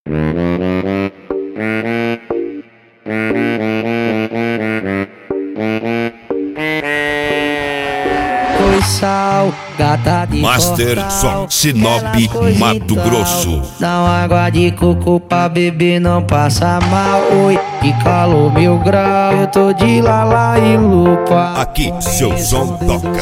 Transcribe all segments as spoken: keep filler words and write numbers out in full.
Oi, sal, gata de Master portal, Som, Sinop, Mato Grosso. Dá uma água de coco pra beber, não passa mal. Oi, que calor mil grau, eu tô de lala e lupa. Aqui seu som toca.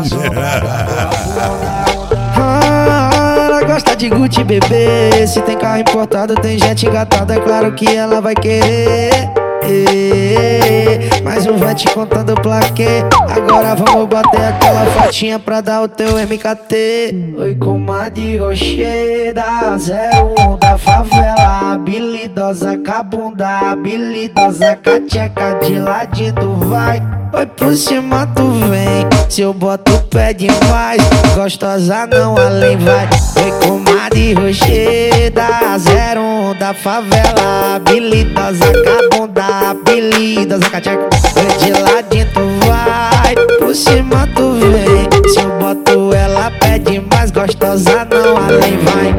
Ah, ela gosta de Gucci, bebê. Se tem carro importado, tem gente engatada, é claro que ela vai querer. Mas não vai te contando pra quê. Agora vamos bater aquela fotinha pra dar o teu M K T. Oi, comadre Rocheda, zero um da favela, habilidosa com a bunda, habilidosa com a tcheca de ladinho tu vai. Oi, por cima tu vem, se eu boto o pé demais, gostosa não além vai. Oi, comadre Rocheda, zero um da favela, habilidosa com a bunda, habilidosa com a tcheca de ladinho tu vai. Por cima tu vem, se eu boto ela pé demais, gostosa não além vai.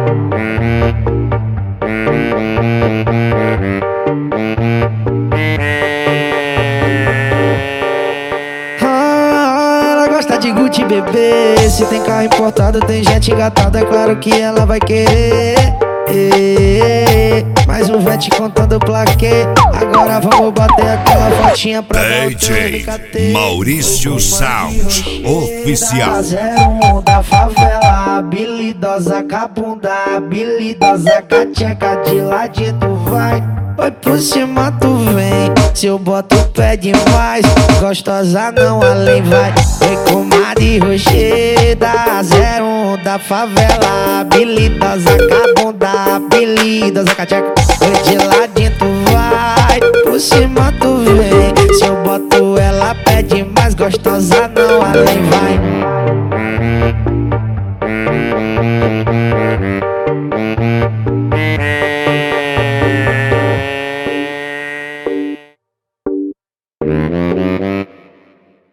Gosta de Gucci, bebê. Se tem carro importado, tem gente engatada, é claro que ela vai querer. Mas não vai te contando pra quê. Agora vamos bater aquela fotinha pra dar o teu M K T. Maurício Sound Oficial. zero um da favela, habilidosa com a bunda, habilidosa com a tcheca de ladinho tu vai. Oi, por cima tu vem, se eu boto o pé demais, gostosa não além vai. Oi, comadre Rocheda, zero um da favela, habilidosa com a bunda, habilidosa com a tcheca de ladinho tu vai. Por cima tu vem, se eu boto ela pé demais, gostosa não além vai.